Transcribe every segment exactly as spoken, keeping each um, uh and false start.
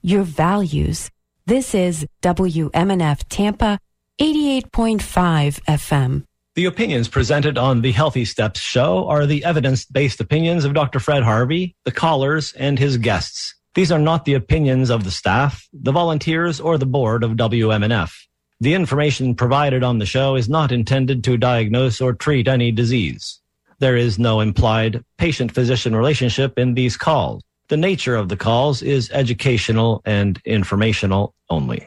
your values. This is W M N F Tampa, eighty-eight point five F M. The opinions presented on the Healthy Steps show are the evidence-based opinions of Doctor Fred Harvey, the callers, and his guests. These are not the opinions of the staff, the volunteers, or the board of W M N F. The information provided on the show is not intended to diagnose or treat any disease. There is no implied patient-physician relationship in these calls. The nature of the calls is educational and informational only.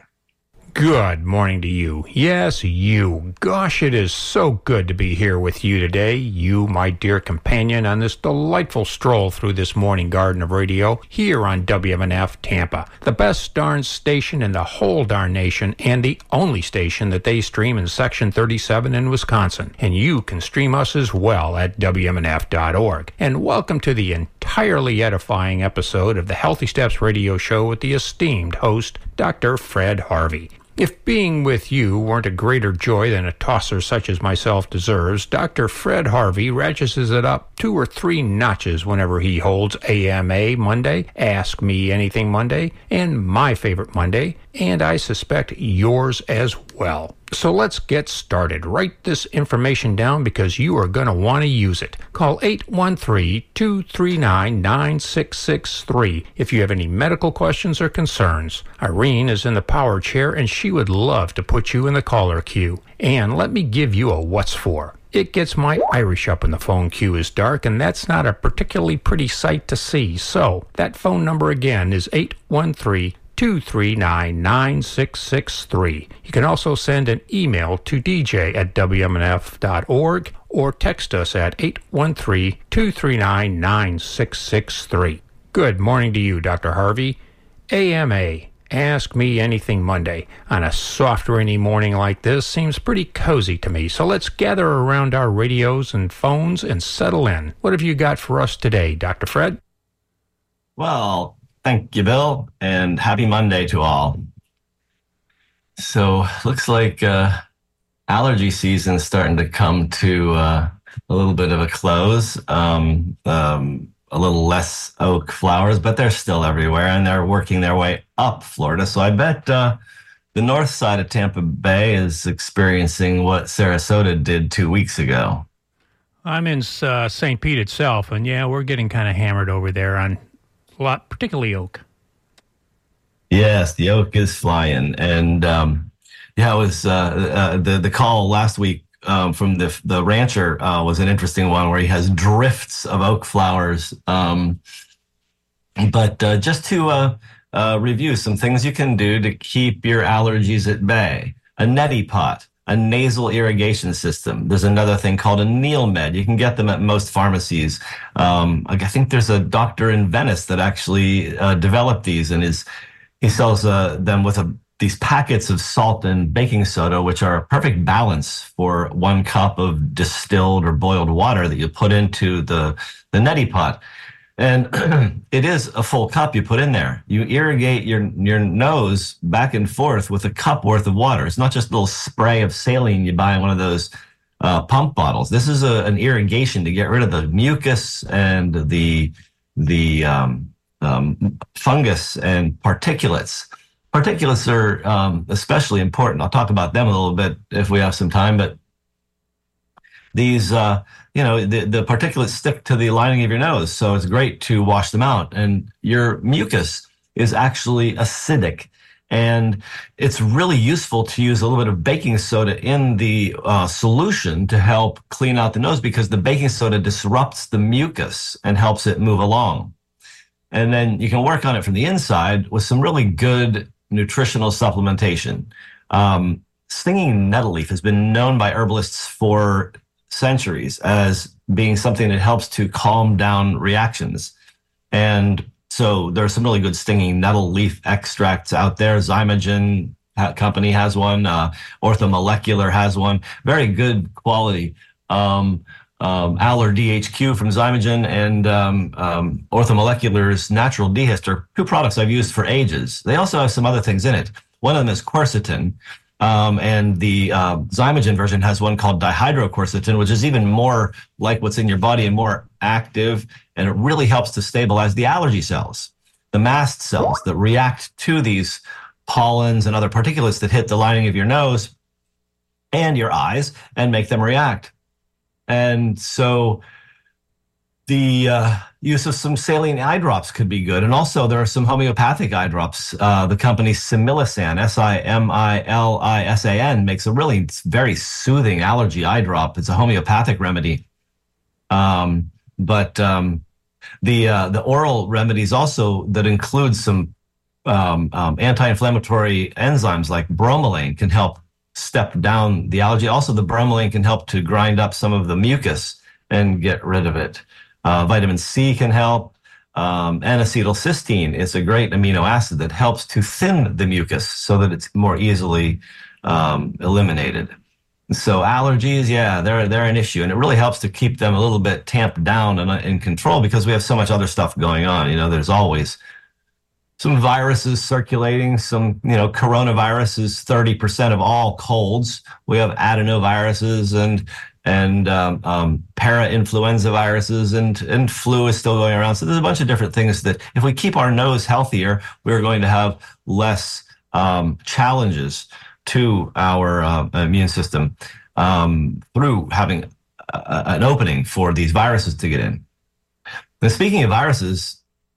Good morning to you. Yes, you. Gosh, it is so good to be here with you today, you, my dear companion, on this delightful stroll through this morning garden of radio here on W M N F Tampa, the best darn station in the whole darn nation and the only station that they stream in Section thirty-seven in Wisconsin. And you can stream us as well at W M N F dot org. And welcome to the entirely edifying episode of the Healthy Steps radio show with the esteemed host, Doctor Fred Harvey. If being with you weren't a greater joy than a tosser such as myself deserves, Doctor Fred Harvey ratchets it up two or three notches whenever he holds A M A Monday, Ask Me Anything Monday, and my favorite Monday, and I suspect yours as well. So let's get started. Write this information down because you are going to want to use it. Call eight one three, two three nine, nine six six three if you have any medical questions or concerns. Irene is in the power chair and she would love to put you in the caller queue. And let me give you a what's for. It gets my Irish up when the phone queue is dark, and that's not a particularly pretty sight to see. So that phone number again is eight one three, two three nine, nine six six three. You can also send an email to d j at w m n f dot org or text us at eight one three, two three nine, nine six six three. Good morning to you, Doctor Harvey. A M A, Ask Me Anything Monday, on a soft rainy morning like this seems pretty cozy to me. So let's gather around our radios and phones and settle in. What have you got for us today, Doctor Fred? Well, thank you, Bill, and happy Monday to all. So, looks like uh, allergy season's starting to come to uh, a little bit of a close. Um, um, a little less oak flowers, but they're still everywhere, and they're working their way up Florida. So I bet uh, the north side of Tampa Bay is experiencing what Sarasota did two weeks ago. I'm in uh, Saint Pete itself, and yeah, we're getting kind of hammered over there on a lot, particularly oak. Yes, the oak is flying, and um, yeah, it was uh, uh, the the call last week um, from the the rancher uh, was an interesting one where he has drifts of oak flowers. Um, but uh, just to uh, uh, review some things you can do to keep your allergies at bay: a neti pot, a nasal irrigation system. There's another thing called a Neilmed. You can get them at most pharmacies. Um, I think there's a doctor in Venice that actually uh, developed these, and is he sells uh, them with a, these packets of salt and baking soda, which are a perfect balance for one cup of distilled or boiled water that you put into the, the neti pot. And it is a full cup you put in there. You irrigate your your nose back and forth with a cup worth of water. It's not just a little spray of saline you buy in one of those uh, pump bottles. This is a, an irrigation to get rid of the mucus and the the um, um, fungus and particulates. Particulates are um, especially important. I'll talk about them a little bit if we have some time, but these, uh, you know, the, the particulates stick to the lining of your nose, so it's great to wash them out. And your mucus is actually acidic, and it's really useful to use a little bit of baking soda in the uh, solution to help clean out the nose, because the baking soda disrupts the mucus and helps it move along. And then you can work on it from the inside with some really good nutritional supplementation. Um, stinging nettle leaf has been known by herbalists for centuries as being something that helps to calm down reactions. And so there are some really good stinging nettle leaf extracts out there. Zymogen company has one. Uh, Orthomolecular has one. Very good quality. Um, um, Aller D H Q from Zymogen and um, um, Orthomolecular's Natural Dehyst are two products I've used for ages. They also have some other things in it. One of them is quercetin. Um, and the uh, Zymogen version has one called dihydroquercetin, which is even more like what's in your body and more active, and it really helps to stabilize the allergy cells. the mast cells that react to these pollens and other particulates that hit the lining of your nose and your eyes and make them react. And so the uh, use of some saline eye drops could be good. And also there are some homeopathic eye drops. Uh, the company Similasan, S I M I L I S A N, makes a really very soothing allergy eye drop. It's a homeopathic remedy. Um, but um, the uh, the oral remedies also that include some um, um, anti-inflammatory enzymes like bromelain can help step down the allergy. Also, the bromelain can help to grind up some of the mucus and get rid of it. Uh, vitamin C can help. Um, N-acetylcysteine is a great amino acid that helps to thin the mucus so that it's more easily um, eliminated. So allergies, yeah, they're they're an issue, and it really helps to keep them a little bit tamped down and in control because we have so much other stuff going on. You know, there's always some viruses circulating. Some, you know, coronavirus is thirty percent of all colds. We have adenoviruses and and um, um, para-influenza viruses, and and flu is still going around. So there's a bunch of different things that if we keep our nose healthier, we're going to have less um, challenges to our uh, immune system um, through having a, an opening for these viruses to get in. Now, speaking of viruses,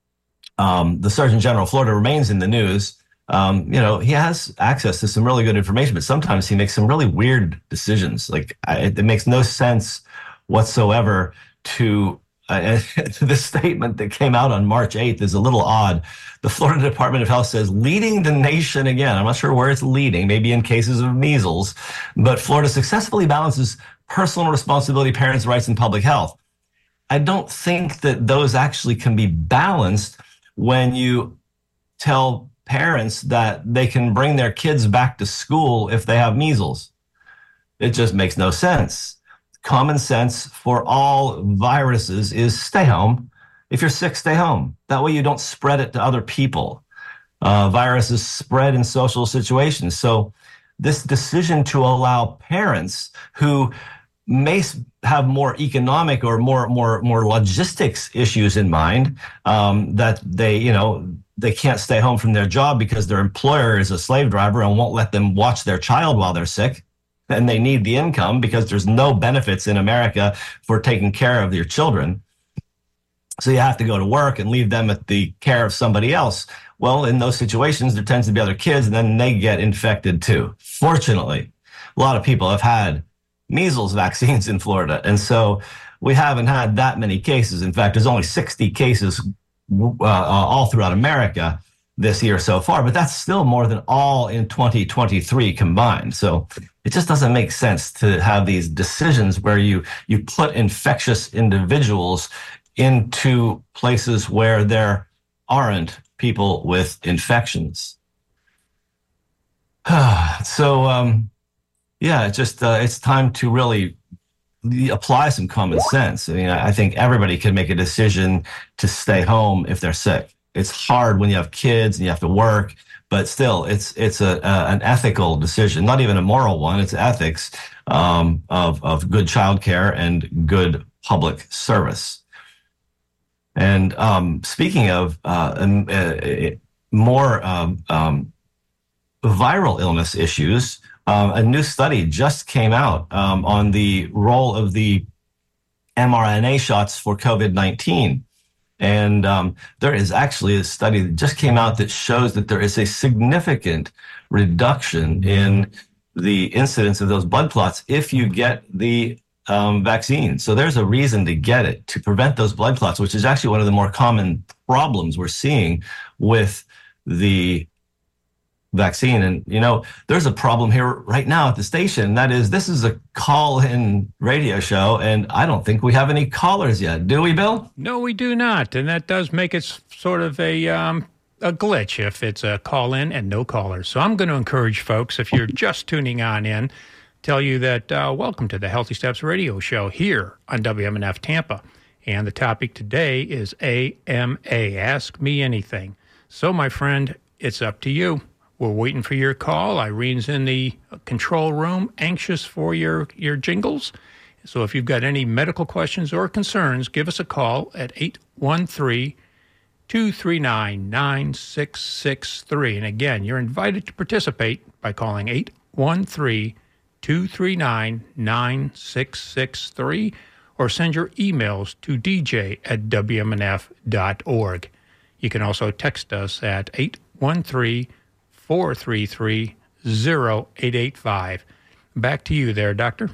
um, the Surgeon General of Florida remains in the news. Um, you know, he has access to some really good information, but sometimes he makes some really weird decisions. Like I, it makes no sense whatsoever to uh, the statement that came out on March eighth is a little odd. The Florida Department of Health says leading the nation again. I'm not sure where it's leading, maybe in cases of measles, but Florida successfully balances personal responsibility, parents' rights, and public health. I don't think that those actually can be balanced when you tell parents that they can bring their kids back to school if they have measles. It just makes no sense. Common sense for all viruses is stay home. If you're sick, stay home. That way you don't spread it to other people. Uh, viruses spread in social situations. So this decision to allow parents who may have more economic or more more more logistics issues in mind, um, that they, you know, they can't stay home from their job because their employer is a slave driver and won't let them watch their child while they're sick. And they need the income because there's no benefits in America for taking care of your children. So you have to go to work and leave them at the care of somebody else. Well, in those situations, there tends to be other kids, and then they get infected too. Fortunately, a lot of people have had measles vaccines in Florida. And so we haven't had that many cases. In fact, there's only sixty cases uh, all throughout America this year so far, but that's still more than all in twenty twenty-three combined. So it just doesn't make sense to have these decisions where you you put infectious individuals into places where there aren't people with infections. so, um, yeah, it's just uh, it's time to really apply some common sense. I mean, I think everybody can make a decision to stay home if they're sick. It's hard when you have kids and you have to work, but still, it's it's a, a an ethical decision, not even a moral one. It's ethics um, of of good childcare and good public service. And um, speaking of uh, um, uh, more um, um, viral illness issues, uh, a new study just came out um, on the role of the mRNA shots for COVID nineteen. And um, there is actually a study that just came out that shows that there is a significant reduction in the incidence of those blood clots if you get the um, vaccine. So there's a reason to get it, to prevent those blood clots, which is actually one of the more common problems we're seeing with the vaccine. And, you know, there's a problem here right now at the station. That is, this is a call-in radio show, and I don't think we have any callers yet. Do we, Bill? No, we do not. And that does make it sort of a um, a glitch if it's a call-in and no callers. So I'm going to encourage folks, if you're just tuning on in, tell you that uh, welcome to the Healthy Steps radio show here on W M N F Tampa. And the topic today is A M A, Ask Me Anything. So, my friend, it's up to you. We're waiting for your call. Irene's in the control room, anxious for your, your jingles. So if you've got any medical questions or concerns, give us a call at eight one three, two three nine, nine six six three. And again, you're invited to participate by calling eight one three, two three nine, nine six six three or send your emails to d j at w m n f dot org. You can also text us at eight one three, four three three, zero eight eight five. Back to you there, Doctor.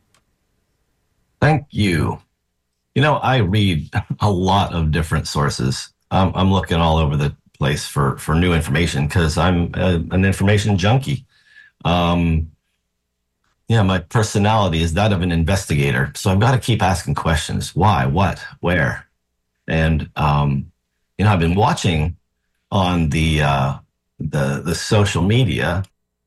Thank you. You know, I read a lot of different sources. Um, I'm looking all over the place for, for new information because I'm a, an information junkie. Um, yeah, my personality is that of an investigator. So I've got to keep asking questions. Why, what, where? And, um, you know, I've been watching on the, uh, the, the social media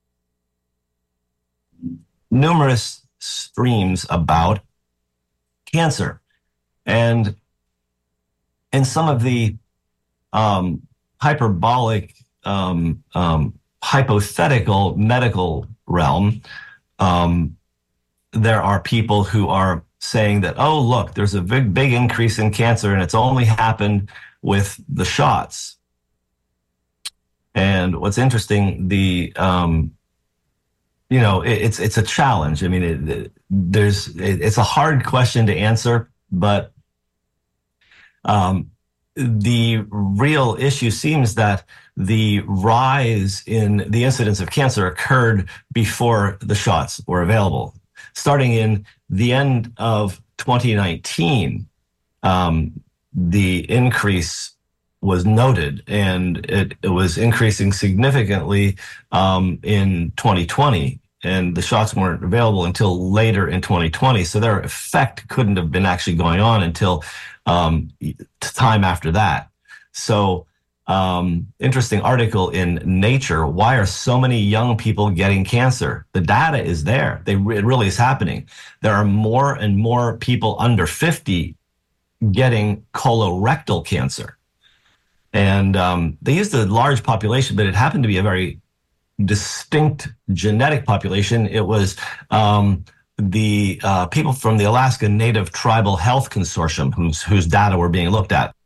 numerous streams about cancer. And in some of the um, hyperbolic, um, um, hypothetical medical realm, um, there are people who are saying that, oh, look, there's a big, big increase in cancer and it's only happened with the shots. And what's interesting, the, um, you know, it, it's, it's a challenge. I mean, it, it, there's, it, it's a hard question to answer, but um, the real issue seems that the rise in the incidence of cancer occurred before the shots were available. Starting in the end of twenty nineteen, um, the increase was noted, and it, it was increasing significantly um, in twenty twenty, and the shots weren't available until later in twenty twenty. So their effect couldn't have been actually going on until um, time after that. So um, interesting article in Nature. Why are so many young people getting cancer? The data is there. They, it really is happening. There are more and more people under fifty getting colorectal cancer. And um, they used a large population, but it happened to be a very distinct genetic population. It was um, the uh, people from the Alaska Native Tribal Health Consortium whose, whose data were being looked at.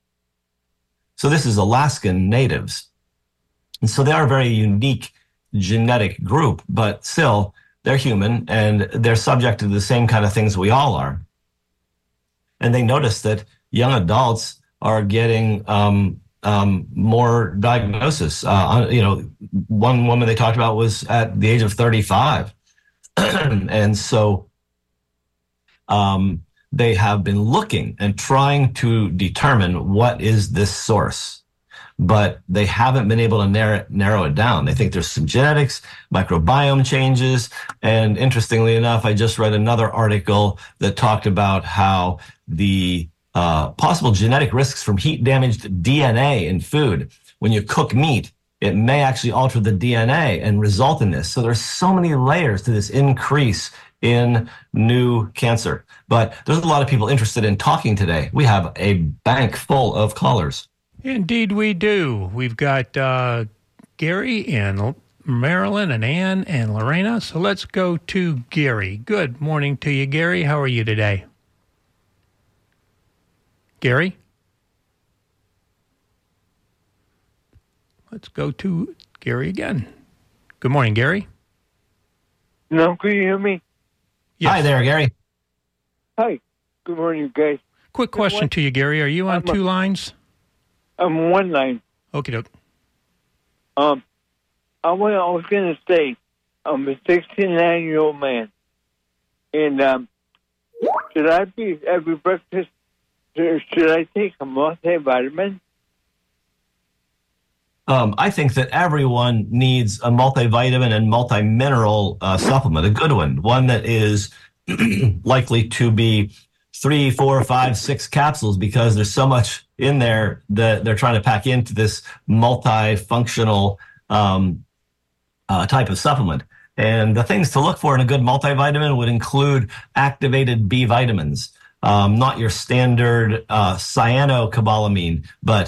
So this is Alaskan natives. And so they are a very unique genetic group, but still they're human and they're subject to the same kind of things we all are. And they noticed that young adults are getting um, um, more diagnosis. Uh, you know, one woman they talked about was at the age of thirty-five. And so um, they have been looking and trying to determine what is this source, but they haven't been able to narrow, narrow it down. They think there's some genetics, microbiome changes, and interestingly enough, I just read another article that talked about how the uh, possible genetic risks from heat-damaged D N A in food. When you cook meat, it may actually alter the D N A and result in this. So there's so many layers to this increase in new cancer. But there's a lot of people interested in talking today. We have a bank full of callers. Indeed we do. We've got uh, Gary in Maryland and Ann and Lorena. So let's go to Gary. Good morning to you, Gary. How are you today? Gary? Let's go to Gary again. Good morning, Gary. No, can you hear me? Yes. Hi there, Gary. Hi. Good morning, guys. Quick question what? to you, Gary. Are you on I'm two a, lines? I'm one line. Okie doke. Um, I, was, I was going to say, I'm a sixty-nine-year-old man. And um, should I be, every breakfast, should I take a multivitamin? Um, I think that everyone needs a multivitamin and multimineral uh, supplement, a good one, one that is likely to be three, four, five, six capsules because there's so much in there that they're trying to pack into this multifunctional um, uh, type of supplement. And the things to look for in a good multivitamin would include activated B vitamins. Um, not your standard uh, cyanocobalamin, but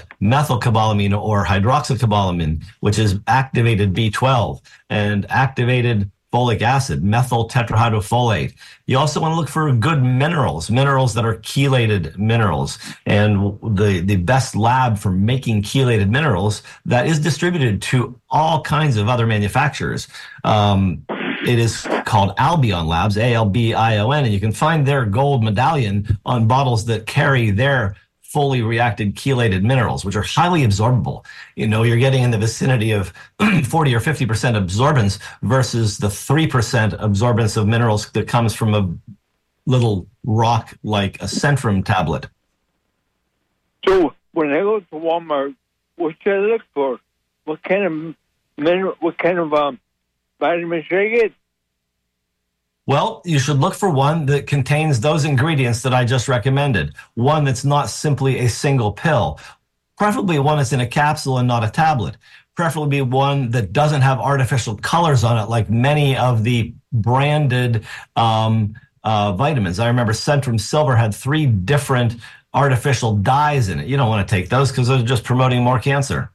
methylcobalamin or hydroxycobalamin, which is activated B twelve, and activated folic acid, methyl tetrahydrofolate. You also want to look for good minerals, minerals that are chelated minerals. And the, the best lab for making chelated minerals that is distributed to all kinds of other manufacturers. Um, it is called Albion Labs, A L B I O N, and you can find their gold medallion on bottles that carry their fully reacted chelated minerals, which are highly absorbable. You know, you're getting in the vicinity of forty or fifty percent absorbance versus the three percent absorbance of minerals that comes from a little rock like a Centrum tablet. So when I go to Walmart, what should I look for? What kind of mineral, what kind of um, vitamins should I get? Well, you should look for one that contains those ingredients that I just recommended. One that's not simply a single pill. Preferably one that's in a capsule and not a tablet. Preferably one that doesn't have artificial colors on it like many of the branded um, uh, vitamins. I remember Centrum Silver had three different artificial dyes in it. You don't want to take those because they're just promoting more cancer.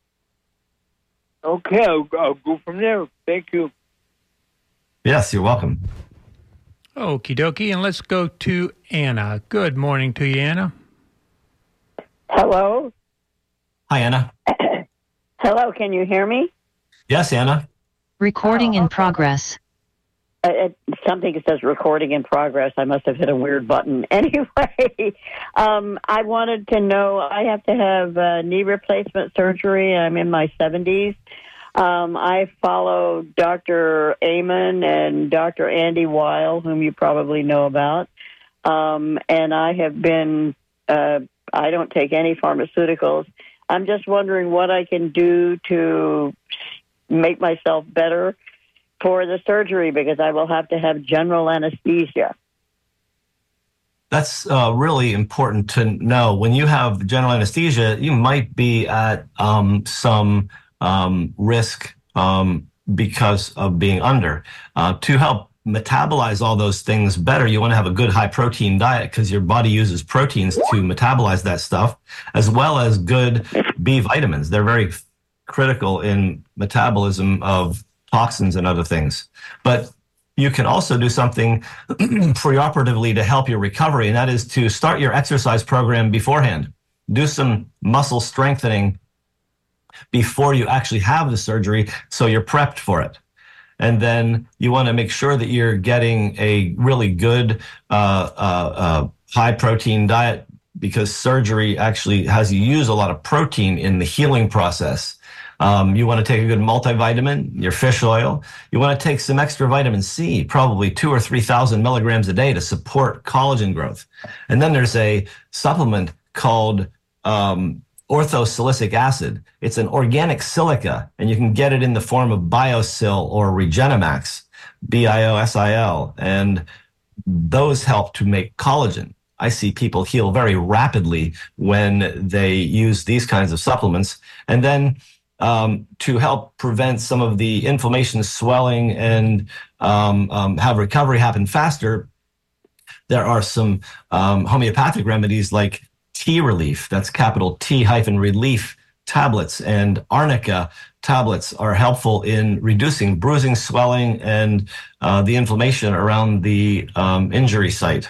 Okay, I'll, I'll go from there. Thank you. Yes, you're welcome. Okie dokie, and let's go to Anna. Good morning to you, Anna. Hello? Hi, Anna. Hello, can you hear me? Yes, Anna. Recording Oh, in okay. progress. Uh, it, something that says recording in progress. I must have hit a weird button. Anyway, um, I wanted to know, I have to have uh, knee replacement surgery. I'm in my seventies. Um, I follow Doctor Amen and Doctor Andy Weil, whom you probably know about. Um, and I have been, uh, I don't take any pharmaceuticals. I'm just wondering what I can do to make myself better for the surgery, because I will have to have general anesthesia. That's uh, really important to know. When you have general anesthesia, you might be at um, some um, risk um, because of being under. Uh, to help metabolize all those things better, you want to have a good high protein diet because your body uses proteins to metabolize that stuff, as well as good B vitamins. They're very critical in metabolism of toxins and other things. But you can also do something preoperatively to help your recovery, and that is to start your exercise program beforehand. Do some muscle strengthening before you actually have the surgery so you're prepped for it. And then you want to make sure that you're getting a really good uh, uh, uh, high-protein diet, because surgery actually has you use a lot of protein in the healing process. Um, you want to take a good multivitamin, your fish oil. You want to take some extra vitamin C, probably two or three thousand milligrams a day to support collagen growth. And then there's a supplement called um, orthosilicic acid. It's an organic silica, and you can get it in the form of BioSil or Regenemax, B I O S I L, and those help to make collagen. I see people heal very rapidly when they use these kinds of supplements. And then um, to help prevent some of the inflammation, swelling, and um, um, have recovery happen faster, there are some um, homeopathic remedies like T Relief, that's capital T hyphen relief tablets, and Arnica tablets are helpful in reducing bruising, swelling, and uh, the inflammation around the um, injury site.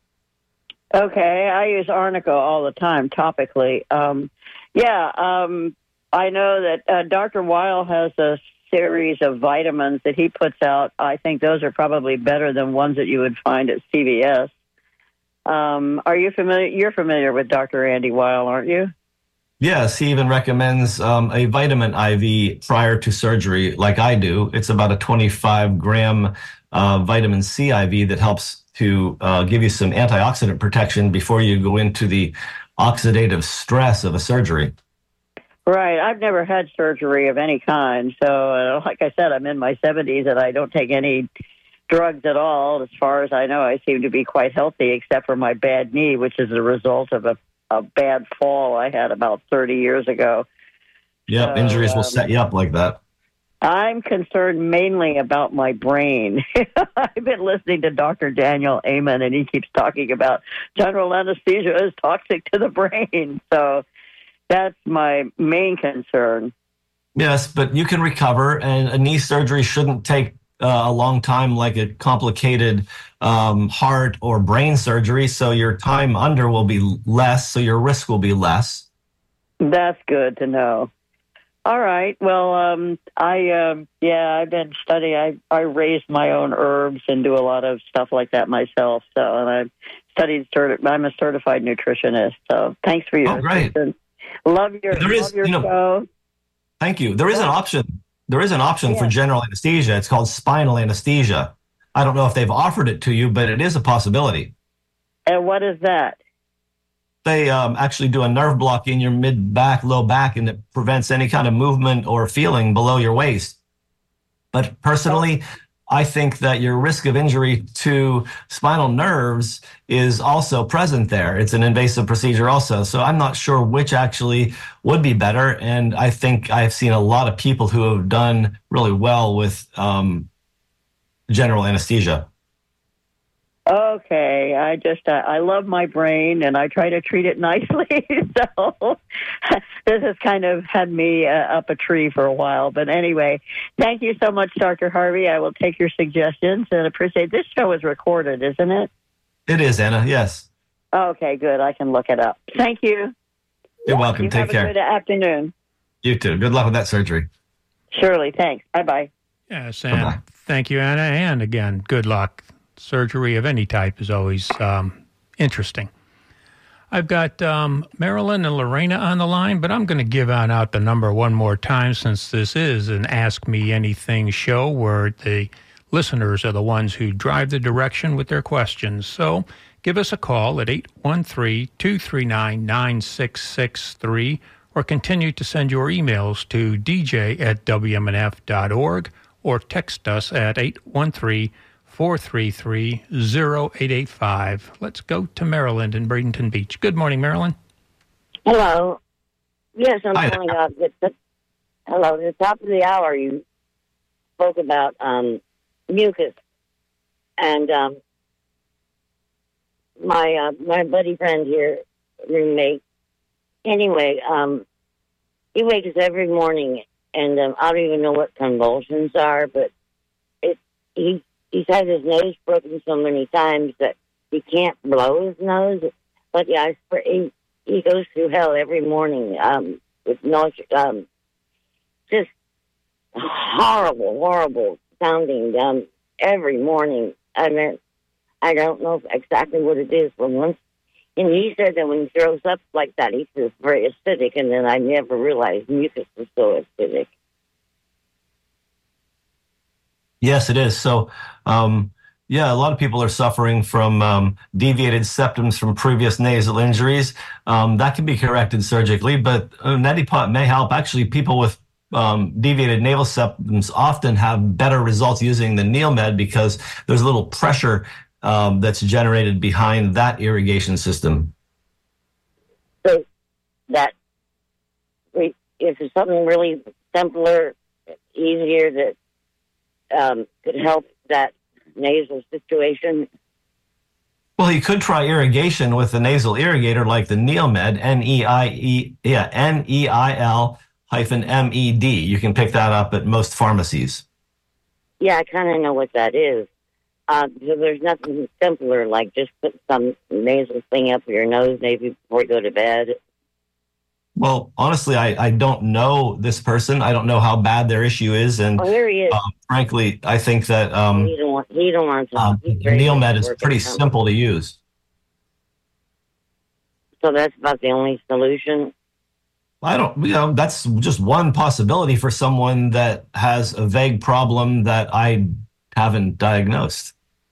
Okay, I use Arnica all the time topically. Um, yeah, um, I know that uh, Doctor Weil has a series of vitamins that he puts out. I think those are probably better than ones that you would find at C V S. Um, are you familiar? You're familiar with Doctor Andy Weil, aren't you? Yes, he even recommends um, a vitamin I V prior to surgery, like I do. It's about a twenty-five gram uh, vitamin C I V that helps to uh, give you some antioxidant protection before you go into the oxidative stress of a surgery. Right. I've never had surgery of any kind. So, uh, like I said, I'm in my seventies and I don't take any drugs at all. As far as I know, I seem to be quite healthy, except for my bad knee, which is a result of a, a bad fall I had about thirty years ago. Yeah, so, injuries will um, set you up like that. I'm concerned mainly about my brain. I've been listening to Doctor Daniel Amen, and he keeps talking about general anesthesia is toxic to the brain. So that's my main concern. Yes, but you can recover, and a knee surgery shouldn't take uh, a long time like a complicated um, heart or brain surgery, so your time under will be less, so your risk will be less. That's good to know. All right. Well, um, I um, yeah, I've been studying. I I raise my own herbs and do a lot of stuff like that myself. So, and I've studied. Certi- I'm a certified nutritionist. So, thanks for your oh, great. assistance. Love your there love is, your you know, show. Thank you. There is an option. There is an option Yeah. for general anesthesia. It's called spinal anesthesia. I don't know if they've offered it to you, but it is a possibility. And what is that? They um, actually do a nerve block in your mid back, low back, and it prevents any kind of movement or feeling below your waist. But personally, I think that your risk of injury to spinal nerves is also present there. It's an invasive procedure also. So I'm not sure which actually would be better. And I think I've seen a lot of people who have done really well with um, general anesthesia. Okay, I just, uh, I love my brain and I try to treat it nicely. So this has kind of had me uh, up a tree for a while. But anyway, thank you so much, Doctor Harvey. I will take your suggestions and appreciate this show is recorded, isn't it? It is, Anna, yes. Okay, good. I can look it up. Thank you. You're welcome. You Take have care. a good afternoon. You too. Good luck with that surgery. Surely. Thanks. Bye-bye. Yes, and Bye-bye. thank you, Anna. And again, good luck. Surgery of any type is always um, interesting. I've got um, Marilyn and Lorena on the line, but I'm going to give on out the number one more time since this is an Ask Me Anything show where the listeners are the ones who drive the direction with their questions. So give us a call at eight one three, two three nine, nine six six three or continue to send your emails to d j at w m n f dot org or text us at eight one three, four three three, zero eight eight five. Let's go to Maryland in Bradenton Beach. Good morning, Marilyn. Hello. Yes, I'm Hi. calling out. At the, hello. At the top of the hour, you spoke about um, mucus, and um, my uh, my buddy friend here, roommate. Anyway, um, he wakes every morning, and um, I don't even know what convulsions are, but it he. He's had his nose broken so many times that he can't blow his nose. But yeah, I swear, he, he goes through hell every morning um, with no, um, just horrible, horrible sounding um, every morning. I mean, I don't know exactly what it is, but once, and he said that when he throws up like that, he feels very acidic, and then I never realized mucus was so acidic. Yes, it is. So, um, yeah, a lot of people are suffering from um, deviated septums from previous nasal injuries. Um, that can be corrected surgically, but uh, neti pot may help. Actually, people with um, deviated nasal septums often have better results using the NeilMed because there's a little pressure um, that's generated behind that irrigation system. So that we, is there something really simpler, easier that um, could help that nasal situation? Well, you could try irrigation with the nasal irrigator like the NeilMed, N E I E, yeah, N E I L hyphen M E D. You can pick that up at most pharmacies. Yeah, I kind of know what that is. Uh, so there's nothing simpler, like just put some nasal thing up your nose maybe before you go to bed. Well, honestly, I, I don't know this person. I don't know how bad their issue is, and Oh, here he is. um, frankly, I think that um, he don't want. He don't want to talk. um, He's very NeilMed is working pretty on it. simple to use. So that's about the only solution. I don't, you know, that's just one possibility for someone that has a vague problem that I haven't diagnosed.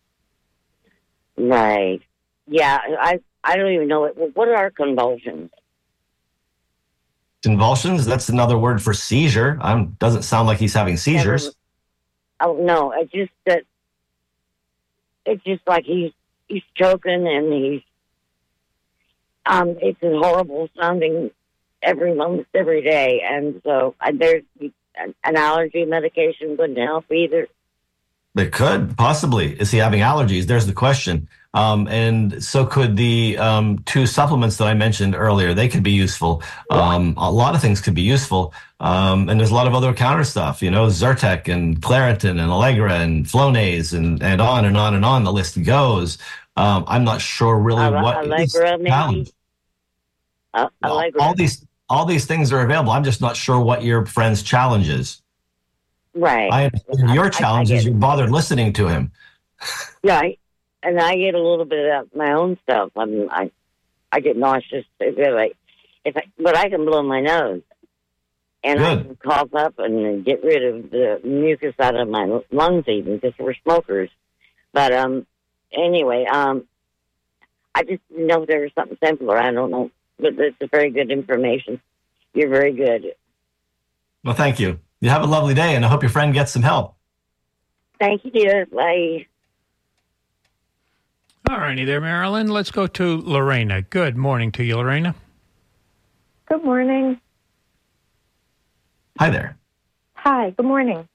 Right. Yeah, I I don't even know what. What are convulsions? Convulsions, that's another word for seizure. Um, doesn't sound like he's having seizures. Never- Oh no! It's just that it's just like he's he's choking and he's um. It's a horrible sounding every month, every day, and so uh, there's an allergy medication wouldn't help either. It could, possibly. Is he having allergies? There's the question. Um, and so could the um, two supplements that I mentioned earlier. They could be useful. Um, a lot of things could be useful. Um, and there's a lot of other counter stuff, you know, Zyrtec and Claritin and Allegra and Flonase and, and on and on and on the list goes. Um, I'm not sure really Alle- what Allegra, is the maybe? challenge. Uh, Allegra. All these, all these things are available. I'm just not sure what your friend's challenge is. Right. I understand your challenge I, I is you bothered listening to him. Yeah, I, and I get a little bit of my own stuff. I mean, I, I get nauseous if I, if I, but I can blow my nose, and Good. I can cough up and get rid of the mucus out of my lungs, even because we're smokers. But um, anyway, um, I just didn't know if there was something simpler. I don't know, but it's a very good information. You're very good. Well, thank you. You have a lovely day, and I hope your friend gets some help. Thank you, dear. Bye. All righty there, Marilyn. Let's go to Lorena. Good morning to you, Lorena. Good morning. Hi there. Hi, good morning.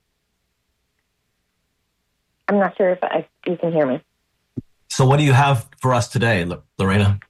I'm not sure if I, you can hear me. So what do you have for us today, L- Lorena?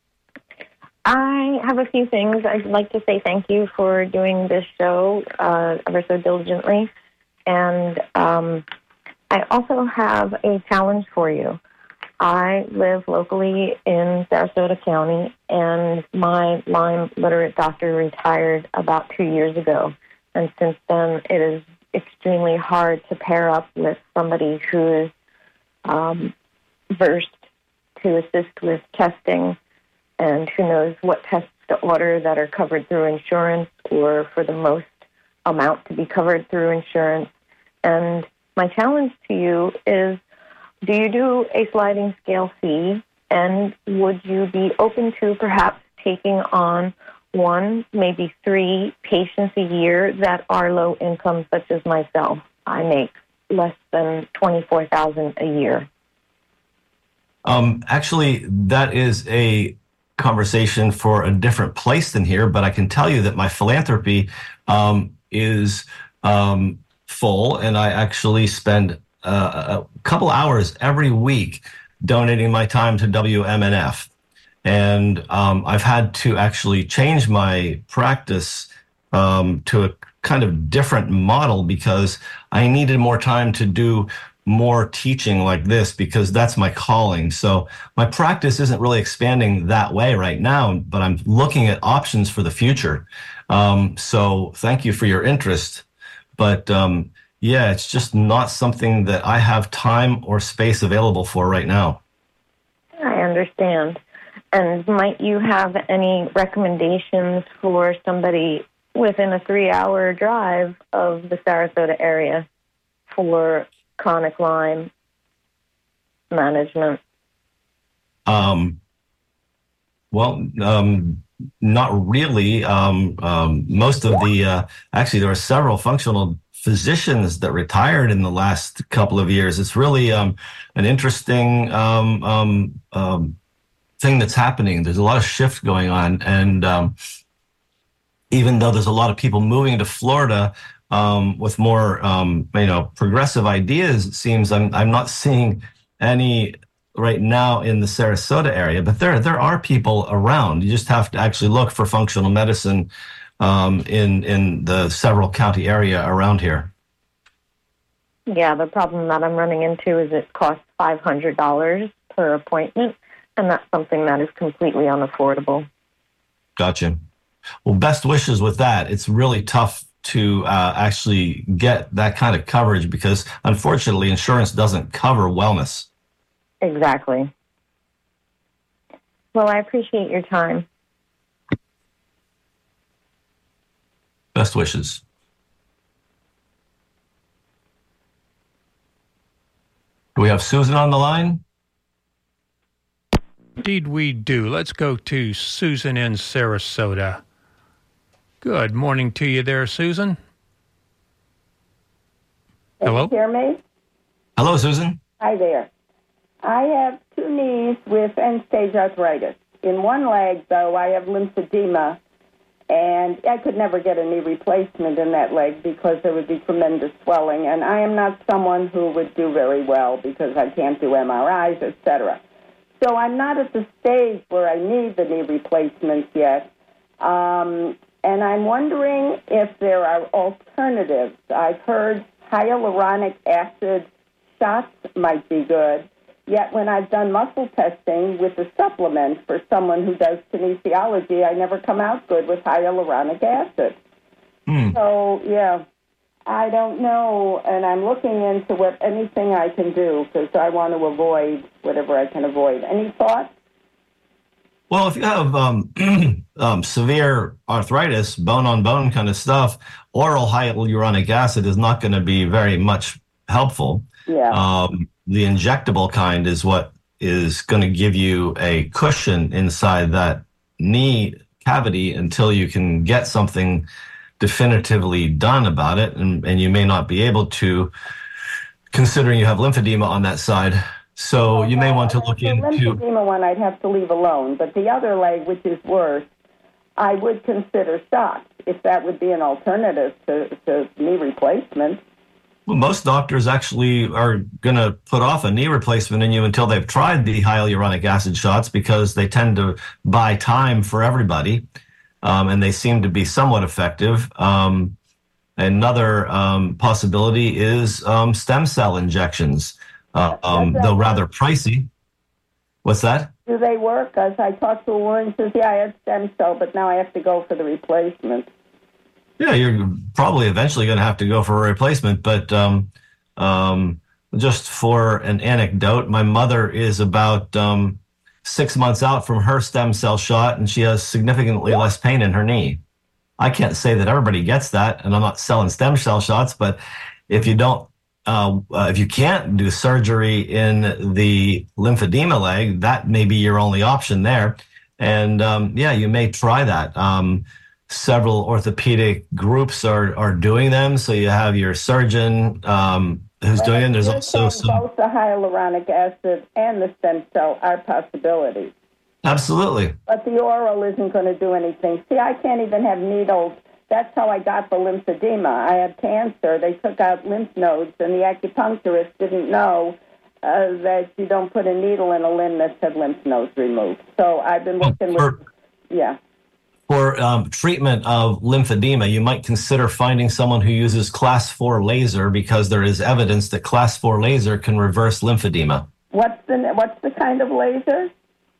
I have a few things. I'd like to say thank you for doing this show uh, ever so diligently. And um, I also have a challenge for you. I live locally in Sarasota County, and my Lyme literate doctor retired about two years ago. And since then, it is extremely hard to pair up with somebody who is um, versed to assist with testing and who knows what tests to order that are covered through insurance or for the most amount to be covered through insurance. And my challenge to you is, do you do a sliding scale fee? And would you be open to perhaps taking on one, maybe three patients a year that are low income, such as myself? I make less than twenty-four thousand dollars a year. Um, actually, that is a conversation for a different place than here, but I can tell you that my philanthropy um, is um, full, and I actually spend uh, a couple hours every week donating my time to W M N F. And um, I've had to actually change my practice um, to a kind of different model because I needed more time to do more teaching like this because that's my calling. So my practice isn't really expanding that way right now, but I'm looking at options for the future. Um, so thank you for your interest. But um, yeah, it's just not something that I have time or space available for right now. I understand. And might you have any recommendations for somebody within a three-hour drive of the Sarasota area for chronic Lyme management? Um, well, um, not really. Um, um, most of the, uh, actually, there are several functional physicians that retired in the last couple of years. It's really um, an interesting um, um, um, thing that's happening. There's a lot of shift going on. And um, even though there's a lot of people moving to Florida, Um, with more, um, you know, progressive ideas, it seems I'm I'm not seeing any right now in the Sarasota area, but there there are people around. You just have to actually look for functional medicine um, in in the several county area around here. Yeah, the problem that I'm running into is it costs five hundred dollars per appointment, and that's something that is completely unaffordable. Gotcha. Well, best wishes with that. It's really tough to uh, actually get that kind of coverage because, unfortunately, insurance doesn't cover wellness. Exactly. Well, I appreciate your time. Best wishes. Do we have Susan on the line? Indeed we do. Let's go to Susan in Sarasota. Good morning to you there, Susan. Hello? Can you hear me? Hello, Susan. Hi there. I have two knees with end-stage arthritis. In one leg, though, I have lymphedema, and I could never get a knee replacement in that leg because there would be tremendous swelling, and I am not someone who would do very well because I can't do M R Is, et cetera. So I'm not at the stage where I need the knee replacements yet, um, and I'm wondering if there are alternatives. I've heard hyaluronic acid shots might be good, yet when I've done muscle testing with a supplement for someone who does kinesiology, I never come out good with hyaluronic acid. Mm. So, yeah, I don't know, and I'm looking into what anything I can do because I want to avoid whatever I can avoid. Any thoughts? Well, if you have um, um, severe arthritis, bone-on-bone kind of stuff, oral hyaluronic acid is not going to be very much helpful. Yeah. Um, the injectable kind is what is going to give you a cushion inside that knee cavity until you can get something definitively done about it. And, and you may not be able to, considering you have lymphedema on that side. So you may want to look into... The lymphedema one I'd have to leave alone, but the other leg, which is worse, I would consider shots, if that would be an alternative to, to knee replacement. Well, most doctors actually are going to put off a knee replacement in you until they've tried the hyaluronic acid shots because they tend to buy time for everybody, um, and they seem to be somewhat effective. Um, another um, possibility is um, stem cell injections. Uh, um, though rather pricey. What's that? Do they work? As I talked to a woman who says, yeah, I had stem cell, but now I have to go for the replacement. Yeah, you're probably eventually going to have to go for a replacement, but um, um, just for an anecdote, my mother is about um, six months out from her stem cell shot, and she has significantly less pain in her knee. I can't say that everybody gets that, and I'm not selling stem cell shots, but if you don't Uh, uh, if you can't do surgery in the lymphedema leg, that may be your only option there. And um, yeah, you may try that. Um, several orthopedic groups are, are doing them. So you have your surgeon um, who's doing it. There's also some... Both the hyaluronic acid and the stem cell are possibilities. Absolutely. But the oral isn't going to do anything. See, I can't even have needles. That's how I got the lymphedema. I had cancer. They took out lymph nodes, and the acupuncturist didn't know uh, that you don't put a needle in a limb that's had lymph nodes removed. So I've been working for, with, yeah. For um, treatment of lymphedema, you might consider finding someone who uses class four laser because there is evidence that class four laser can reverse lymphedema. What's the, what's the kind of laser?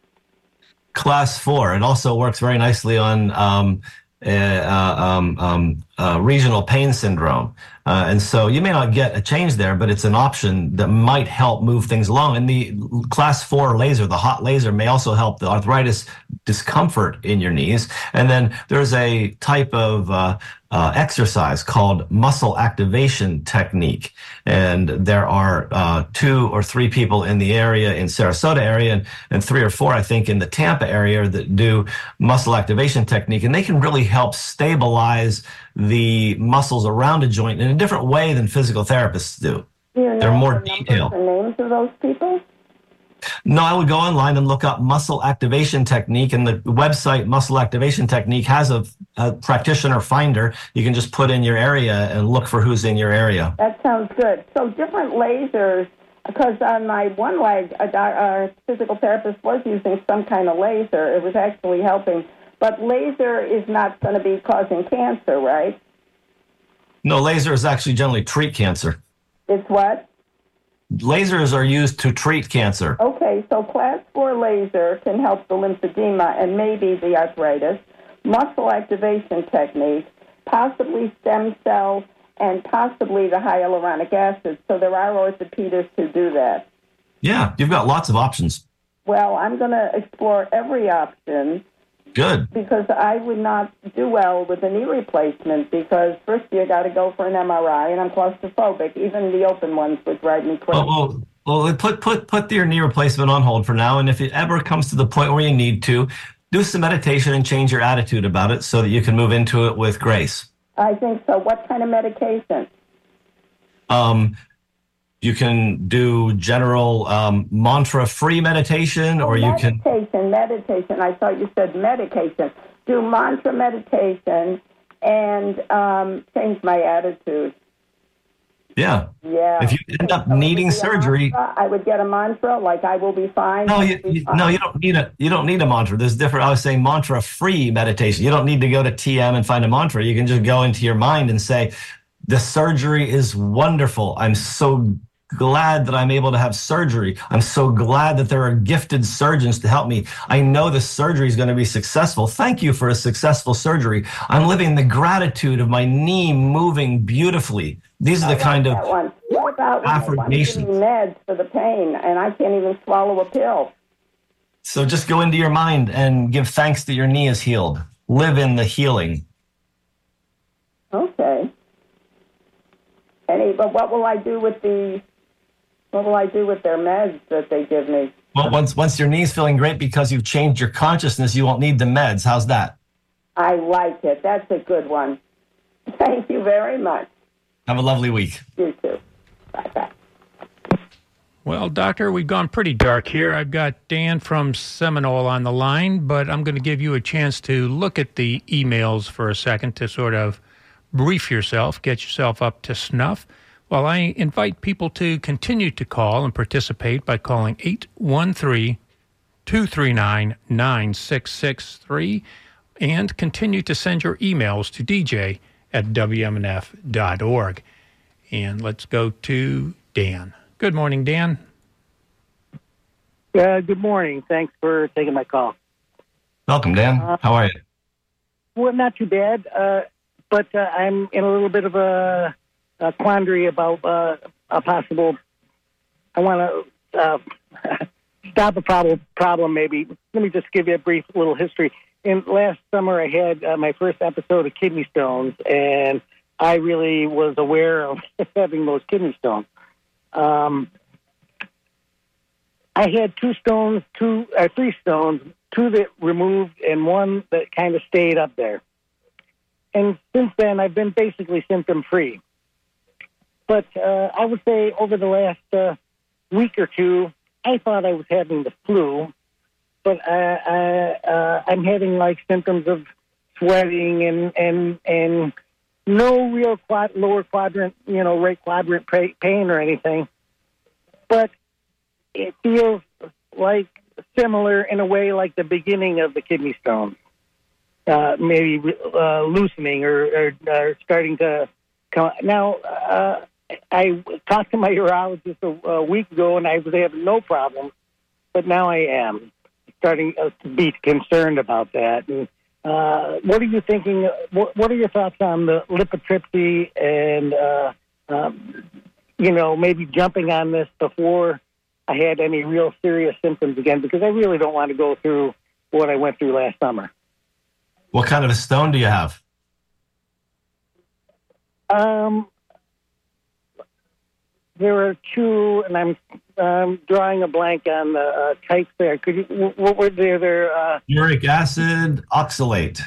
Class four. It also works very nicely on... Um, Uh, um, um, uh, regional pain syndrome. Uh, and so you may not get a change there, but it's an option that might help move things along. And the class four laser, the hot laser, may also help the arthritis discomfort in your knees. And then there's a type of uh, uh, exercise called muscle activation technique. And there are uh, two or three people in the area, in Sarasota area, and, and three or four, I think, in the Tampa area that do muscle activation technique. And they can really help stabilize the muscles around a joint in a different way than physical therapists do. Do you know They're more the detailed. The names of those people? No, I would go online and look up muscle activation technique, and the website Muscle Activation Technique has a, a practitioner finder. You can just put in your area and look for who's in your area. That sounds good. So different lasers, because on my one leg, a, a physical therapist was using some kind of laser. It was actually helping. But laser is not going to be causing cancer, right? No, lasers actually generally treat cancer. It's what? Lasers are used to treat cancer. Okay, so class four laser can help the lymphedema and maybe the arthritis, muscle activation technique, possibly stem cell, and possibly the hyaluronic acid. So there are orthopedists who do that. Yeah, you've got lots of options. Well, I'm going to explore every option. Good. Because I would not do well with a knee replacement because first you got to go for an M R I, and I'm claustrophobic. Even the open ones would drive me crazy. Well, well, well put, put, put your knee replacement on hold for now, and if it ever comes to the point where you need to, do some meditation and change your attitude about it so that you can move into it with grace. I think so. What kind of medication? Um, you can do general um, mantra-free meditation, or oh, you meditation, can... Meditation, meditation. I thought you said medication. do mantra meditation and um, change my attitude. Yeah. Yeah. If you end up needing surgery, mantra, I would get a mantra like "I will be fine." no, you, you no, you don't need a you don't need a mantra. There's different. I was saying mantra-free meditation. You don't need to go to T M and find a mantra. You can just go into your mind and say, "The surgery is wonderful. I'm so glad that I'm able to have surgery. I'm so glad that there are gifted surgeons to help me. I know the surgery is going to be successful. Thank you for a successful surgery. I'm living the gratitude of my knee moving beautifully." These are the kind of what about affirmations. Meds for the pain, and I can't even swallow a pill. So just go into your mind and give thanks that your knee is healed. Live in the healing. Okay. Any, but what will I do with the? What will I do with their meds that they give me? Well, once once your knee's feeling great because you've changed your consciousness, you won't need the meds. How's that? I like it. That's a good one. Thank you very much. Have a lovely week. You too. Bye-bye. Well, Doctor, we've gone pretty dark here. I've got Dan from Seminole on the line, but I'm going to give you a chance to look at the emails for a second to sort of brief yourself, get yourself up to snuff. Well, I invite people to continue to call and participate by calling eight one three, two three nine, nine six six three and continue to send your emails to d j at w m n f dot org. And let's go to Dan. Good morning, Dan. Uh, good morning. Thanks for taking my call. Welcome, Dan. Uh, How are you? Well, not too bad, uh, but uh, I'm in a little bit of a, a quandary about uh, a possible. I want to uh, stop a problem. Problem, maybe. Let me just give you a brief little history. In last summer, I had uh, my first episode of kidney stones, and I really was aware of having those kidney stones. Um, I had two stones, two uh, three stones, two that removed, and one that kind of stayed up there. And since then, I've been basically symptom-free. But uh, I would say over the last uh, week or two, I thought I was having the flu. But I, I, uh, I'm having like symptoms of sweating and and and no real quad, lower quadrant, you know, right quadrant pain or anything. But it feels like similar in a way, like the beginning of the kidney stone, uh, maybe uh, loosening or, or, or starting to come. Now, uh, I talked to my urologist a, a week ago, and I was having no problem, but now I am starting to be concerned about that. And uh, what are you thinking? What, what are your thoughts on the lithotripsy and, uh, um, you know, maybe jumping on this before I had any real serious symptoms again? Because I really don't want to go through what I went through last summer. What kind of a stone do you have? Um, there are two, and I'm um, drawing a blank on the uh, types there. Could you? What were there? There. Uh, Uric acid, oxalate.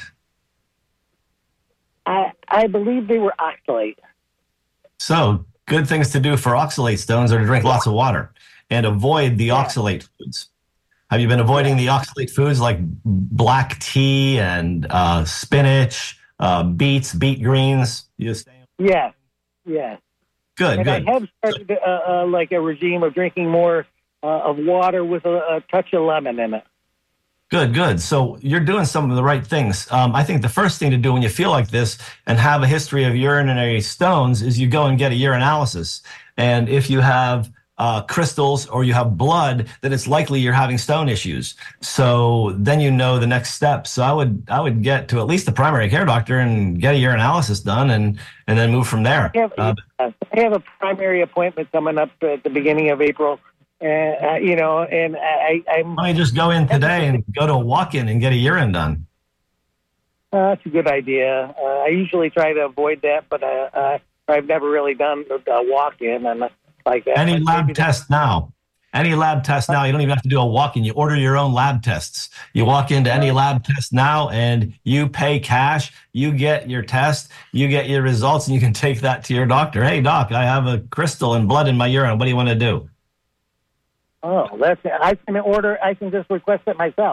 I I believe they were oxalate. So good things to do for oxalate stones are to drink lots of water and avoid the yeah. oxalate foods. Have you been avoiding the oxalate foods like black tea and uh, spinach, uh, beets, beet greens? You stay. Yes. Yes. Good, and good. I have started uh, uh, like a regime of drinking more uh, of water with a, a touch of lemon in it. Good, good. So you're doing some of the right things. Um, I think the first thing to do when you feel like this and have a history of urinary stones is you go and get a urinalysis. And if you have uh, crystals or you have blood, then it's likely you're having stone issues. So then you know the next step. So I would I would get to at least the primary care doctor and get a urinalysis done and, and then move from there. I have, uh, I have a primary appointment coming up at the beginning of April. And, uh, you know, and I, I'm... Why don't you just go in today and go to a walk-in and get a urine done? Uh, that's a good idea. Uh, I usually try to avoid that, but uh, uh, I've never really done a walk-in and like that. Any but lab test now. Any lab test now. You don't even have to do a walk-in. You order your own lab tests. You walk into any lab test now and you pay cash. You get your test. You get your results, and you can take that to your doctor. Hey, doc, I have a crystal and blood in my urine. What do you want to do? Oh, that's I can order. I can just request it myself.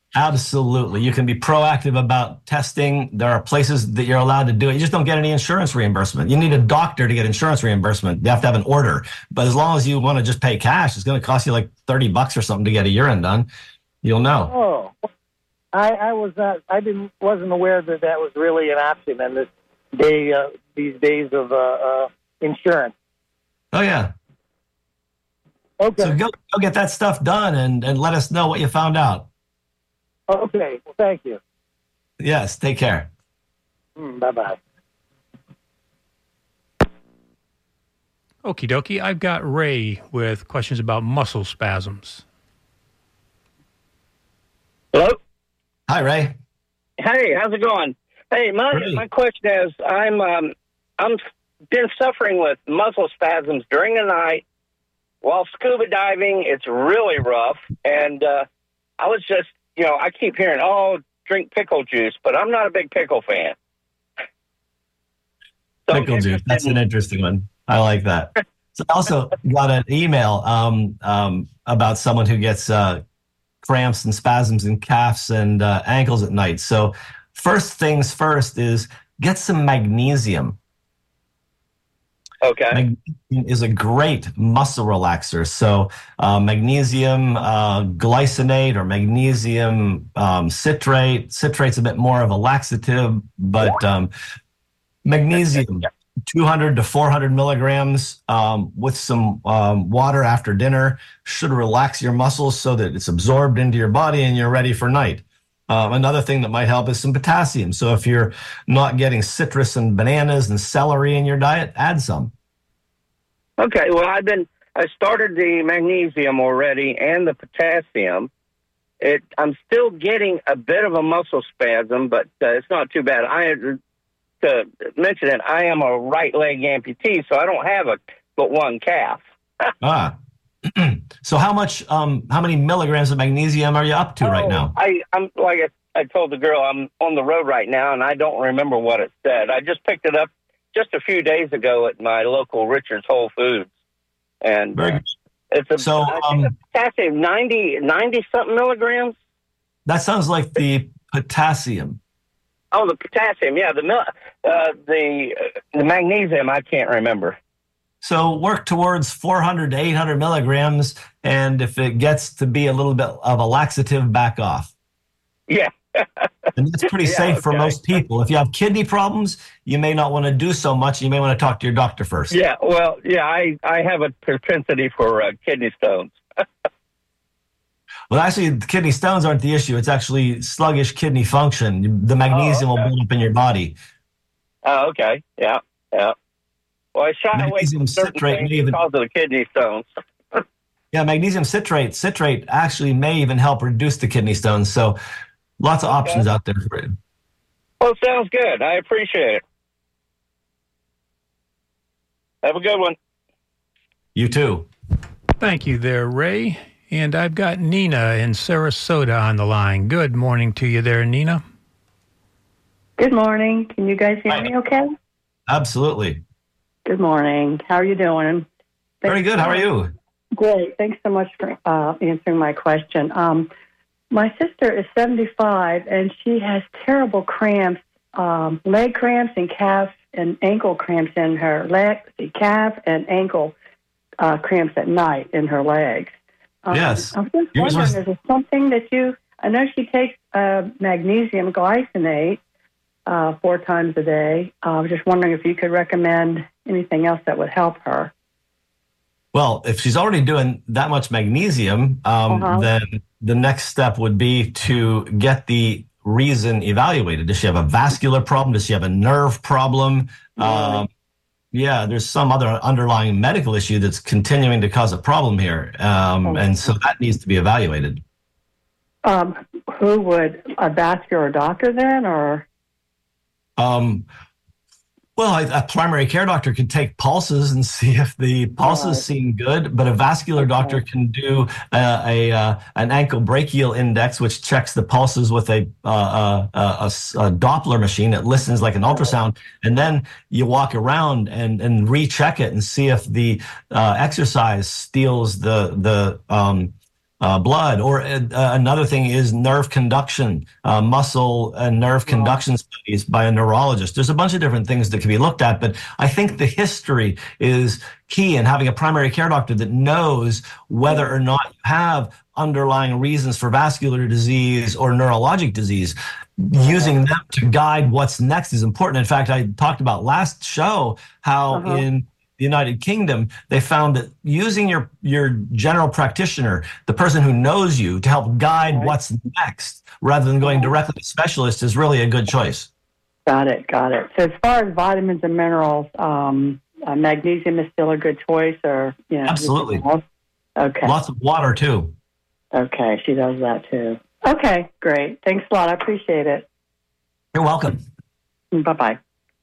Absolutely. You can be proactive about testing. There are places that you're allowed to do it. You just don't get any insurance reimbursement. You need a doctor to get insurance reimbursement. You have to have an order. But as long as you want to just pay cash, it's going to cost you like thirty bucks or something to get a urine done. You'll know. Oh, I, I was not, I didn't, wasn't aware that that was really an option in this day, uh, these days of uh, uh, insurance. Oh, yeah. Okay. So go, go get that stuff done and, and let us know what you found out. Okay. Well, thank you. Yes. Take care. Mm, bye-bye. Okie dokie. I've got Ray with questions about muscle spasms. Hello? Hi, Ray. Hey, how's it going? Hey, my Ray. my question is, I'm um I'm been suffering with muscle spasms during the night while scuba diving. It's really rough, and uh, I was just, you know, I keep hearing, oh, drink pickle juice, but I'm not a big pickle fan. So Pickle juice. That's an interesting one. I like that. So I also got an email um, um, about someone who gets uh, cramps and spasms in calves and uh, ankles at night. So first things first is get some magnesium. Okay. Magnesium is a great muscle relaxer. So uh, magnesium uh, glycinate or magnesium um, citrate. Citrate's a bit more of a laxative, but um, magnesium, two hundred to four hundred milligrams um, with some um, water after dinner should relax your muscles so that it's absorbed into your body and you're ready for night. Um, another thing that might help is some potassium. So if you're not getting citrus and bananas and celery in your diet, add some. Okay, well, I've been, I started the magnesium already and the potassium. It, I'm still getting a bit of a muscle spasm, but uh, it's not too bad. I, to mention it, I am a right leg amputee, so I don't have a but one calf. ah. So how much, um, how many milligrams of magnesium are you up to oh, right now? I, I'm like I, I told the girl, I'm on the road right now, and I don't remember what it said. I just picked it up just a few days ago at my local Richard's Whole Foods, and Very uh, good. it's a, So, I um, think it's potassium, ninety, ninety something milligrams. That sounds like the potassium. Oh, the potassium, yeah, the mil- uh, the uh, the magnesium, I can't remember. So work towards four hundred to eight hundred milligrams, and if it gets to be a little bit of a laxative, back off. Yeah. And that's pretty Yeah, safe for okay. most people. If you have kidney problems, you may not want to do so much. You may want to talk to your doctor first. Yeah, well, yeah, I, I have a propensity for uh, kidney stones. Well, actually, the kidney stones aren't the issue. It's actually sluggish kidney function. The magnesium Oh, okay. will build up in your body. Oh, okay, yeah, yeah. Well, I shy away Magnesium from certain citrate things may even- because of the kidney stones. Yeah, magnesium citrate. Citrate actually may even help reduce the kidney stones. So lots of options out there for you. Well, sounds good. I appreciate it. Have a good one. You too. Thank you there, Ray. And I've got Nina in Sarasota on the line. Good morning to you there, Nina. Good morning. Can you guys hear Hi. me okay? Absolutely. Good morning. How are you doing? Very good. How are you? Great. Thanks so much for uh, answering my question. Um, my sister is seventy-five, and she has terrible cramps, um, leg cramps and calf and ankle cramps in her leg, calf and ankle uh, cramps at night in her legs. Um, Yes. I'm just Yours wondering, was- is there something that you, I know she takes uh, magnesium glycinate uh, four times a day. Uh, I was just wondering if you could recommend anything else that would help her. Well, if she's already doing that much magnesium, um, Uh-huh. then the next step would be to get the reason evaluated. Does she have a vascular problem? Does she have a nerve problem? Um, yeah, there's some other underlying medical issue that's continuing to cause a problem here. Um, and so that needs to be evaluated. Um, who would, a vascular doctor then, or? Um, well, a, a primary care doctor could take pulses and see if the pulses Right. seem good, but a vascular doctor can do uh, a uh, an ankle brachial index, which checks the pulses with a, uh, uh, a, a, a Doppler machine. It listens like an ultrasound, and then you walk around and, and recheck it and see if the uh, exercise steals the the um, uh, blood. Or uh, another thing is nerve conduction, uh, muscle and nerve conduction studies by a neurologist. There's a bunch of different things that can be looked at, but I think the history is key in having a primary care doctor that knows whether or not you have underlying reasons for vascular disease or neurologic disease. Using them to guide what's next is important. In fact, I talked about last show how uh-huh. in the United Kingdom, they found that using your, your general practitioner, the person who knows you, to help guide right. what's next, rather than going directly to specialists, is really a good choice. Got it, got it. So as far as vitamins and minerals, um, uh, magnesium is still a good choice, or you know, absolutely. Okay. Lots of water too. Okay, she does that too. Okay, great. Thanks a lot. I appreciate it. You're welcome. Bye-bye.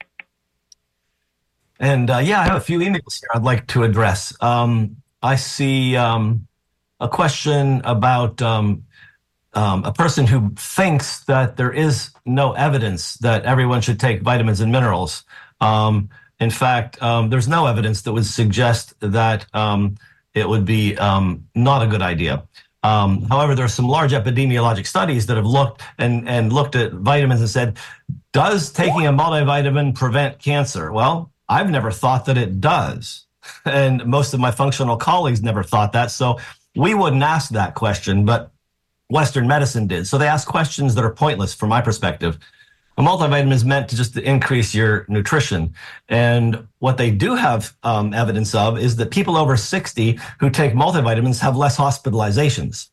And uh, yeah, I have a few emails here I'd like to address. Um, I see um, a question about um, um, a person who thinks that there is no evidence that everyone should take vitamins and minerals. Um, in fact, um, there's no evidence that would suggest that um, it would be um, not a good idea. Um, however, there are some large epidemiologic studies that have looked and, and looked at vitamins and said, does taking a multivitamin prevent cancer? Well, I've never thought that it does. And most of my functional colleagues never thought that. So we wouldn't ask that question, but Western medicine did. So they ask questions that are pointless from my perspective. A multivitamin is meant to just increase your nutrition. And what they do have um, evidence of is that people over sixty who take multivitamins have less hospitalizations.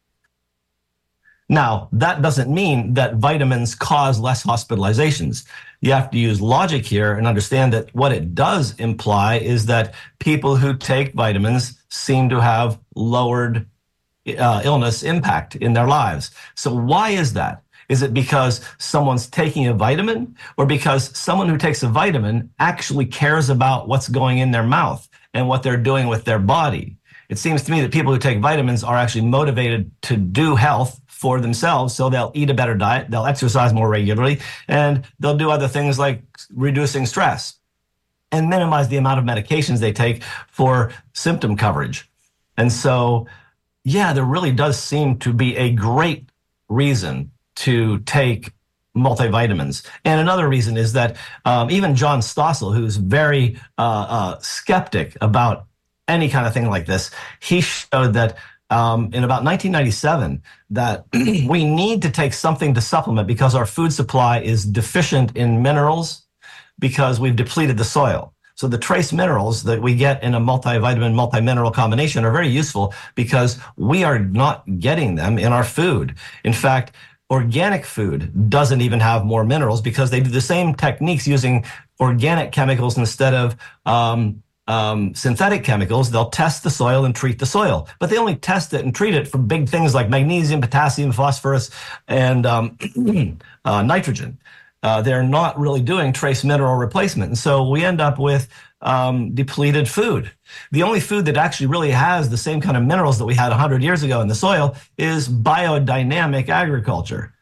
Now, that doesn't mean that vitamins cause less hospitalizations. You have to use logic here and understand that what it does imply is that people who take vitamins seem to have lowered uh, illness impact in their lives. So why is that? Is it because someone's taking a vitamin, or because someone who takes a vitamin actually cares about what's going in their mouth and what they're doing with their body? It seems to me that people who take vitamins are actually motivated to do health for themselves, so they'll eat a better diet, they'll exercise more regularly, and they'll do other things like reducing stress and minimize the amount of medications they take for symptom coverage. And so, yeah, there really does seem to be a great reason to take multivitamins. And another reason is that um, even John Stossel, who's very uh, uh, skeptic about any kind of thing like this, he showed that um, in about nineteen ninety-seven that we need to take something to supplement because our food supply is deficient in minerals because we've depleted the soil. So the trace minerals that we get in a multivitamin, multimineral combination are very useful because we are not getting them in our food. In fact, organic food doesn't even have more minerals because they do the same techniques using organic chemicals instead of um, um, synthetic chemicals. They'll test the soil and treat the soil, but they only test it and treat it for big things like magnesium, potassium, phosphorus, and um, uh, nitrogen. Uh, they're not really doing trace mineral replacement. And so we end up with um, depleted food. The only food that actually really has the same kind of minerals that we had one hundred years ago in the soil is biodynamic agriculture.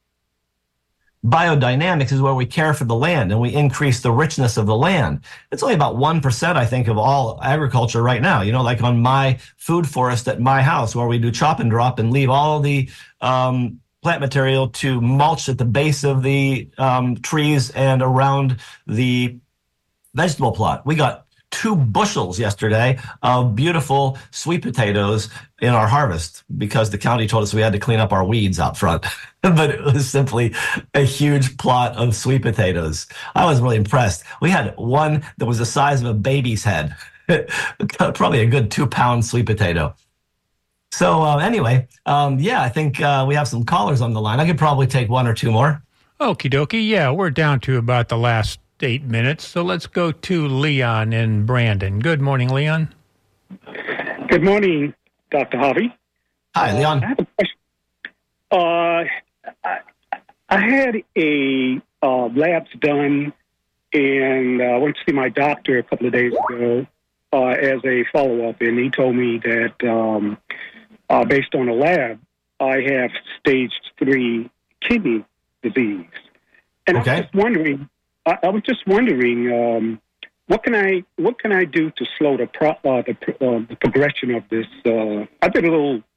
Biodynamics is where we care for the land and we increase the richness of the land. It's only about one percent, I think, of all agriculture right now. You know, like on my food forest at my house where we do chop and drop and leave all the um, plant material to mulch at the base of the um, trees and around the vegetable plot. We got two bushels yesterday of beautiful sweet potatoes in our harvest because the county told us we had to clean up our weeds out front. But it was simply a huge plot of sweet potatoes. I was really impressed. We had one that was the size of a baby's head, probably a good two pound sweet potato. So uh, anyway, um, yeah, I think uh, we have some callers on the line. I could probably take one or two more. Okie dokie. Yeah, we're down to about the last eight minutes. So let's go to Leon in Brandon. Good morning, Leon. Good morning, Doctor Harvey. Hi, Leon. I have a question. Uh, I, I had a uh, labs done, and I uh, went to see my doctor a couple of days ago uh, as a follow-up, and he told me that um, uh, based on a lab, I have stage three kidney disease. And okay. I was just wondering, I, I was just wondering, um, what can I what can I do to slow the pro, uh, the, uh, the progression of this? Uh, I did a little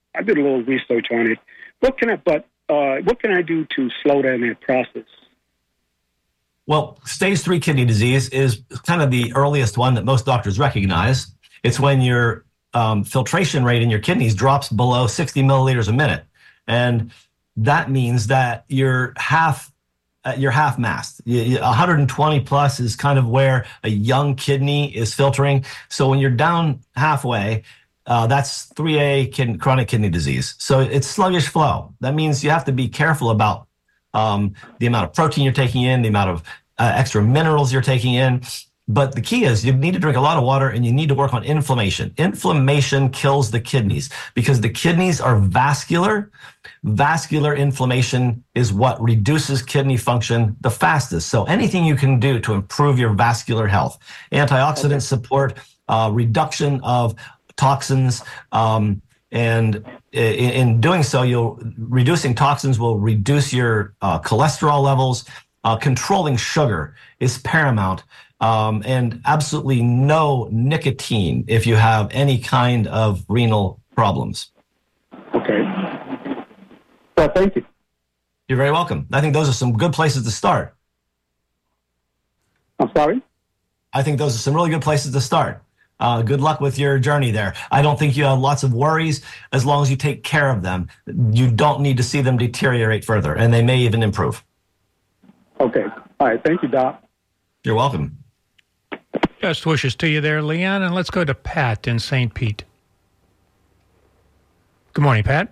I did a little research on it. What can I, but uh, what can I do to slow down that process? Well, stage three kidney disease is kind of the earliest one that most doctors recognize. It's when your um, filtration rate in your kidneys drops below sixty milliliters a minute. And that means that you're half, uh, you're half mast. You, you, one hundred twenty plus is kind of where a young kidney is filtering. So when you're down halfway, uh, that's three A kid, chronic kidney disease. So it's sluggish flow. That means you have to be careful about um, the amount of protein you're taking in, the amount of uh, extra minerals you're taking in. But the key is you need to drink a lot of water and you need to work on inflammation. Inflammation kills the kidneys because the kidneys are vascular. Vascular inflammation is what reduces kidney function the fastest. So anything you can do to improve your vascular health, antioxidant support, uh, reduction of toxins, um, and in, in doing so, you'll reducing toxins will reduce your uh, cholesterol levels. Uh, controlling sugar is paramount. Um, and absolutely no nicotine if you have any kind of renal problems. Okay. Well, thank you. You're very welcome. I think those are some good places to start. I'm sorry? I think those are some really good places to start. Uh, good luck with your journey there. I don't think you have lots of worries as long as you take care of them. You don't need to see them deteriorate further, and they may even improve. Okay. All right. Thank you, Doc. You're welcome. Best wishes to you there, Leon, and let's go to Pat in Saint Pete. Good morning, Pat.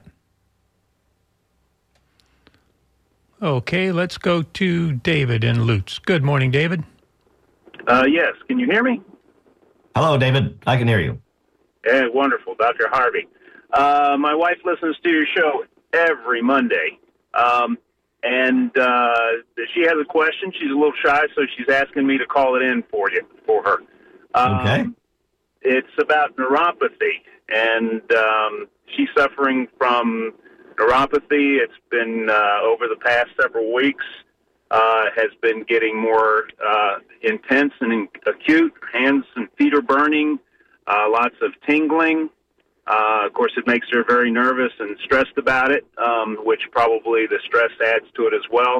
Okay, let's go to David in Lutz. Good morning, David. Uh, yes, can you hear me? Hello, David. I can hear you. Yeah, wonderful, Doctor Harvey. Uh, my wife listens to your show every Monday. Um, And uh, she has a question. She's a little shy, so she's asking me to call it in for you, for her. Um, okay. It's about neuropathy, and um, she's suffering from neuropathy. It's been uh, over the past several weeks, uh, has been getting more uh, intense and acute. Hands and feet are burning, uh, lots of tingling. Uh, of course, it makes her very nervous and stressed about it, um, which probably the stress adds to it as well.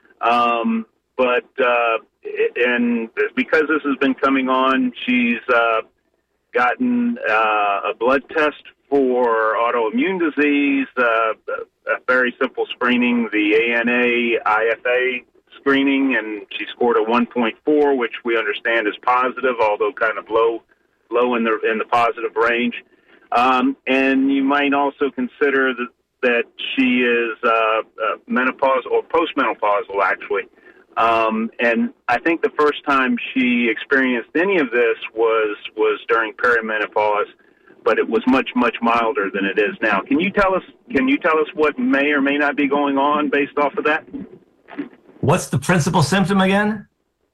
Um, but uh, and because this has been coming on, she's uh, gotten uh, a blood test for autoimmune disease, uh, a very simple screening, the A N A I F A screening, and she scored a one point four, which we understand is positive, although kind of low, low in the in the positive range. Um, and you might also consider that, that she is uh, uh, menopausal or postmenopausal, actually. Um, and I think the first time she experienced any of this was was during perimenopause, but it was much much milder than it is now. Can you tell us? Can you tell us what may or may not be going on based off of that? What's the principal symptom again?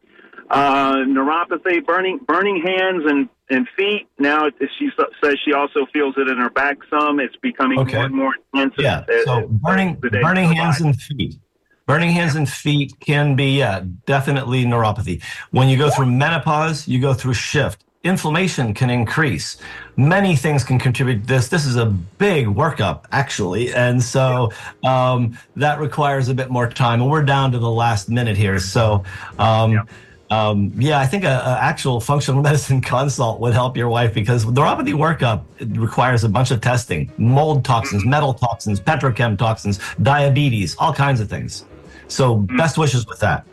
Uh, neuropathy, burning burning hands and, and feet. Now it, she says she also feels it in her back some. It's becoming okay. more and more intense. Yeah, as, so as burning burning hands by. and feet. Burning hands and feet can be yeah, definitely neuropathy. When you go through menopause, you go through shift. Inflammation can increase. Many things can contribute to this. This is a big workup, actually. And so um, that requires a bit more time. And we're down to the last minute here. So, um, yeah. Um, yeah, I think a, a actual functional medicine consult would help your wife because the neuropathy workup requires a bunch of testing, mold toxins, metal toxins, petrochem toxins, diabetes, all kinds of things. So best wishes with that.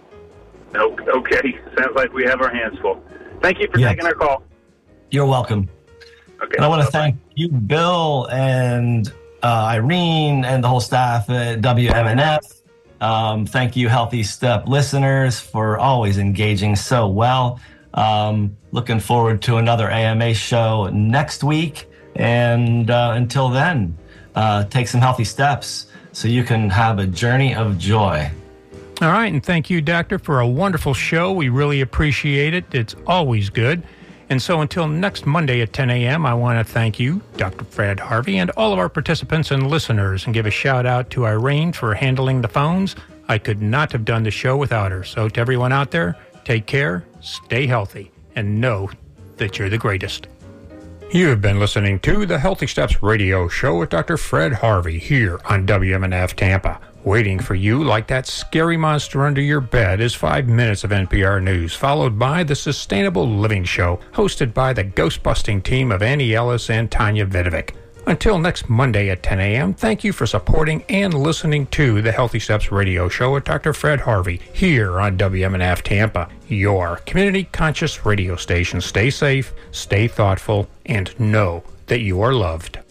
Okay. Sounds like we have our hands full. Thank you for yes. taking our call. You're welcome. Okay. And I want to thank you, Bill, and uh, Irene, and the whole staff at W M N F. Um, thank you, Healthy Step listeners, for always engaging so well. Um, looking forward to another A M A show next week. And uh, until then, uh, take some healthy steps so you can have a journey of joy. All right, and thank you, Doctor, for a wonderful show. We really appreciate it. It's always good. And so until next Monday at ten a.m., I want to thank you, Doctor Fred Harvey, and all of our participants and listeners, and give a shout-out to Irene for handling the phones. I could not have done the show without her. So to everyone out there, take care, stay healthy, and know that you're the greatest. You have been listening to the Healthy Steps Radio Show with Doctor Fred Harvey here on W M N F Tampa. Waiting for you like that scary monster under your bed is five minutes of N P R News, followed by the Sustainable Living Show, hosted by the ghost-busting team of Annie Ellis and Tanya Vidovic. Until next Monday at ten a.m., thank you for supporting and listening to the Healthy Steps Radio Show with Doctor Fred Harvey here on W M N F Tampa, your community-conscious radio station. Stay safe, stay thoughtful, and know that you are loved.